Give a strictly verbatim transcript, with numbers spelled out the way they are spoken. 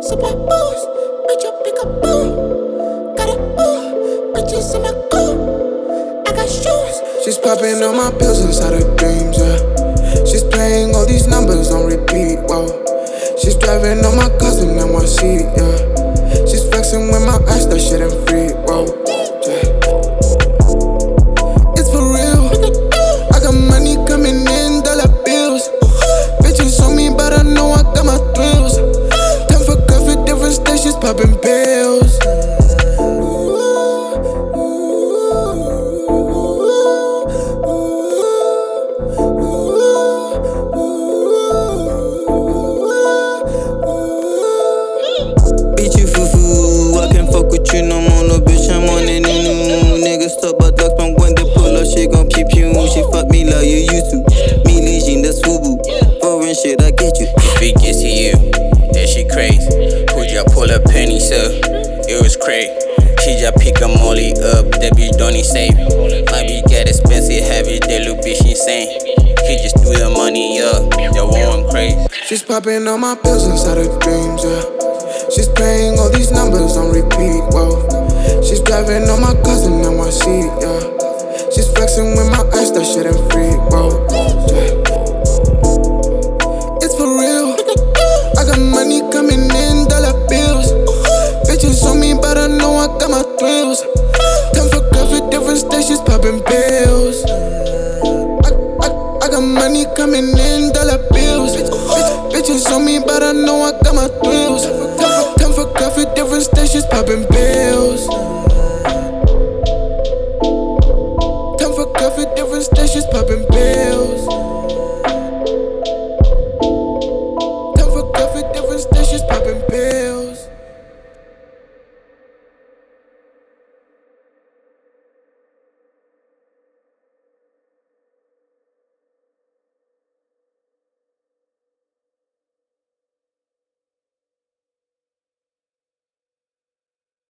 sip my booze. Bitch, you pick a boo. Got a boo. Bitches in my coupe. I got shoes. She's popping all my pills inside her dreams, yeah. She's playing all these numbers on repeat, whoa. She's driving on my cousin in my seat, yeah. She's flexing with my eyes, that shit ain't free, whoa. Yeah. It's for real. I got money coming in, dollar bills. Bitches on me, but I know I got my thrills. Time for coffee, different stations, popping pills. Bitch, you foo-foo, I can't fuck with you no more, no bitch, I'm on it, new niggas stop but dogs, but when they pull up, she gon' peep you. She fuck me like you used to, me legion, that's fubu. Foreign shit, I get you. If it gets to you, that shit crazy. Who just pull up pennies up, it was crazy. She just pick a molly up, that bitch don't need saving. My bitch get expensive, heavy, that little bitch insane. He just threw the money up, that one crazy. She's popping all my pills inside her dreams, yeah. She's playing all these numbers on repeat, whoa. She's driving on my cousin in my seat, yeah. She's flexing with my eyes, that shit ain't free, whoa. Yeah. It's for real. I got money coming in, dollar bills. Bitches on me, but I know I got my thrills. Time for coffee, different stations, popping pills. I, I, I got money coming in, dollar bills. Bitches on me, but I know I got my thrills. Time for, time for coffee, different stations, popping pills. Time for coffee, different stations, popping pills.